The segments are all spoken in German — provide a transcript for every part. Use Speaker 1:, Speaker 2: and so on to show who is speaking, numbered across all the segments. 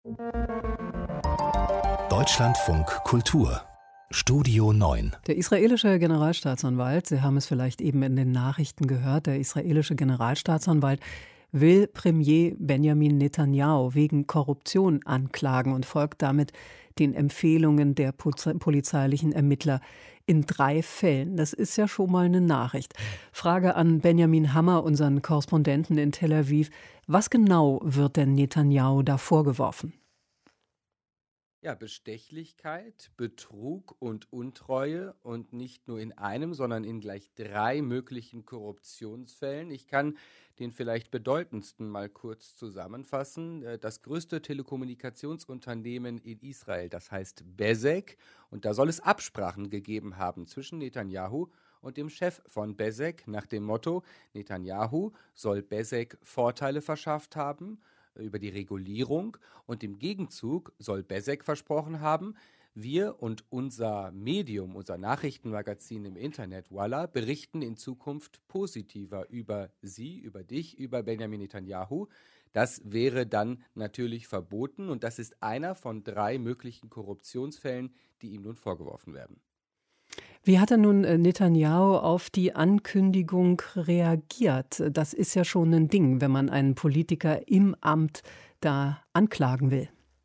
Speaker 1: Deutschlandfunk Kultur Studio 9.
Speaker 2: Der israelische Generalstaatsanwalt, Sie haben es vielleicht eben in den Nachrichten gehört, der israelische Generalstaatsanwalt will Premier Benjamin Netanyahu wegen Korruption anklagen und folgt damit den Empfehlungen der polizeilichen Ermittler in 3 Fällen. Das ist ja schon mal eine Nachricht. Frage an Benjamin Hammer, unseren Korrespondenten in Tel Aviv. Was genau wird denn Netanyahu da vorgeworfen?
Speaker 3: Ja, Bestechlichkeit, Betrug und Untreue und nicht nur in einem, sondern in gleich 3 möglichen Korruptionsfällen. Ich kann den vielleicht bedeutendsten mal kurz zusammenfassen. Das größte Telekommunikationsunternehmen in Israel, das heißt Bezeq, und da soll es Absprachen gegeben haben zwischen Netanyahu und dem Chef von Bezeq nach dem Motto: Netanyahu soll Bezeq Vorteile verschafft haben über die Regulierung, und im Gegenzug soll Bezeq versprochen haben, wir und unser Medium, unser Nachrichtenmagazin im Internet, Walla, berichten in Zukunft positiver über Sie, über dich, über Benjamin Netanyahu. Das wäre dann natürlich verboten, und das ist einer von 3 möglichen Korruptionsfällen, die ihm nun vorgeworfen werden.
Speaker 2: Wie hat denn nun Netanyahu auf die Ankündigung reagiert? Das ist ja schon ein Ding, wenn man einen Politiker im Amt da anklagen will.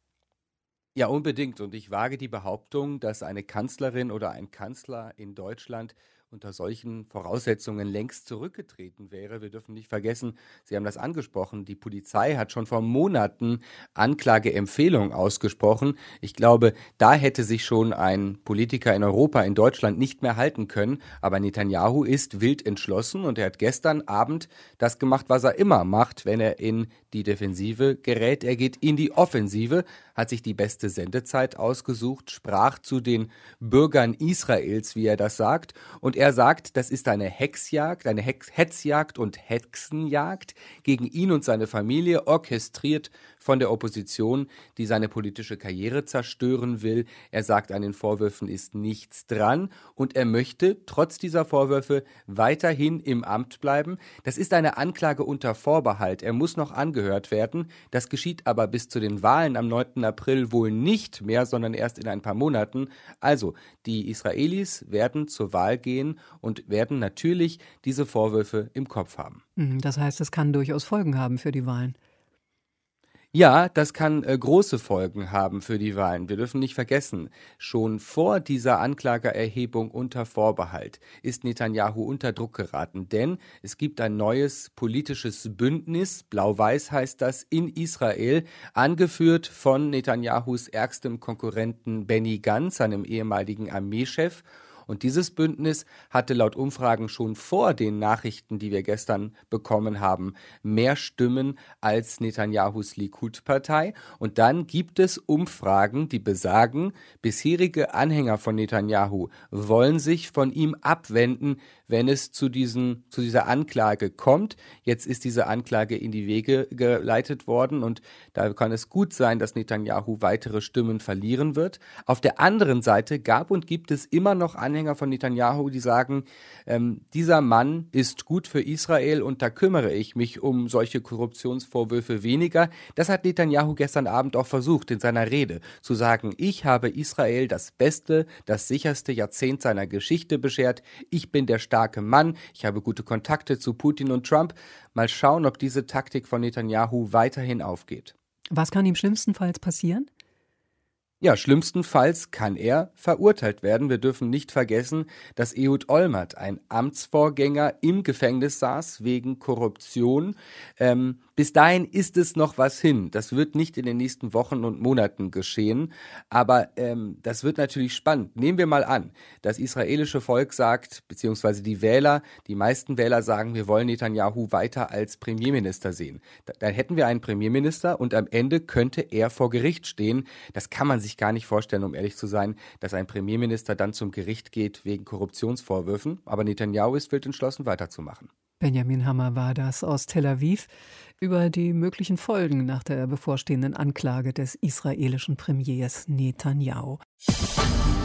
Speaker 3: Ja, unbedingt. Und ich wage die Behauptung, dass eine Kanzlerin oder ein Kanzler in Deutschland unter solchen Voraussetzungen längst zurückgetreten wäre. Wir dürfen nicht vergessen, Sie haben das angesprochen, die Polizei hat schon vor Monaten Anklageempfehlungen ausgesprochen. Ich glaube, da hätte sich schon ein Politiker in Europa, in Deutschland nicht mehr halten können. Aber Netanyahu ist wild entschlossen, und er hat gestern Abend das gemacht, was er immer macht, wenn er in die Defensive gerät. Er geht in die Offensive, hat sich die beste Sendezeit ausgesucht, sprach zu den Bürgern Israels, wie er das sagt. Und er sagt, das ist eine Hexjagd, eine Hetzjagd und Hexenjagd gegen ihn und seine Familie, orchestriert von der Opposition, die seine politische Karriere zerstören will. Er sagt, an den Vorwürfen ist nichts dran, und er möchte trotz dieser Vorwürfe weiterhin im Amt bleiben. Das ist eine Anklage unter Vorbehalt. Er muss noch angehört werden. Das geschieht aber bis zu den Wahlen am 9. April wohl nicht mehr, sondern erst in ein paar Monaten. Also, die Israelis werden zur Wahl gehen und werden natürlich diese Vorwürfe im Kopf haben.
Speaker 2: Das heißt, es kann durchaus Folgen haben für die Wahlen.
Speaker 3: Ja, das kann große Folgen haben für die Wahlen. Wir dürfen nicht vergessen, schon vor dieser Anklageerhebung unter Vorbehalt ist Netanyahu unter Druck geraten, denn es gibt ein neues politisches Bündnis, Blau-Weiß heißt das, in Israel, angeführt von Netanyahus ärgstem Konkurrenten Benny Gantz, seinem ehemaligen Armeechef. Und dieses Bündnis hatte laut Umfragen schon vor den Nachrichten, die wir gestern bekommen haben, mehr Stimmen als Netanyahus Likud-Partei. Und dann gibt es Umfragen, die besagen, bisherige Anhänger von Netanyahu wollen sich von ihm abwenden, wenn es zu dieser Anklage kommt. Jetzt ist diese Anklage in die Wege geleitet worden, und da kann es gut sein, dass Netanyahu weitere Stimmen verlieren wird. Auf der anderen Seite gab und gibt es immer noch Anhänger von Netanyahu, die sagen, dieser Mann ist gut für Israel, und da kümmere ich mich um solche Korruptionsvorwürfe weniger. Das hat Netanyahu gestern Abend auch versucht, in seiner Rede zu sagen: Ich habe Israel das beste, das sicherste Jahrzehnt seiner Geschichte beschert. Ich bin der starke Mann. Ich habe gute Kontakte zu Putin und Trump. Mal schauen, ob diese Taktik von Netanyahu weiterhin aufgeht.
Speaker 2: Was kann ihm schlimmstenfalls passieren?
Speaker 3: Ja, schlimmstenfalls kann er verurteilt werden. Wir dürfen nicht vergessen, dass Ehud Olmert, ein Amtsvorgänger, im Gefängnis saß wegen Korruption. Bis dahin ist es noch was hin. Das wird nicht in den nächsten Wochen und Monaten geschehen. Aber das wird natürlich spannend. Nehmen wir mal an, das israelische Volk sagt, beziehungsweise die Wähler, die meisten Wähler sagen, wir wollen Netanyahu weiter als Premierminister sehen. Dann hätten wir einen Premierminister, und am Ende könnte er vor Gericht stehen. Das kann man sich gar nicht vorstellen, um ehrlich zu sein, dass ein Premierminister dann zum Gericht geht wegen Korruptionsvorwürfen. Aber Netanyahu ist wild entschlossen, weiterzumachen.
Speaker 2: Benjamin Hammer war das aus Tel Aviv über die möglichen Folgen nach der bevorstehenden Anklage des israelischen Premiers Netanyahu.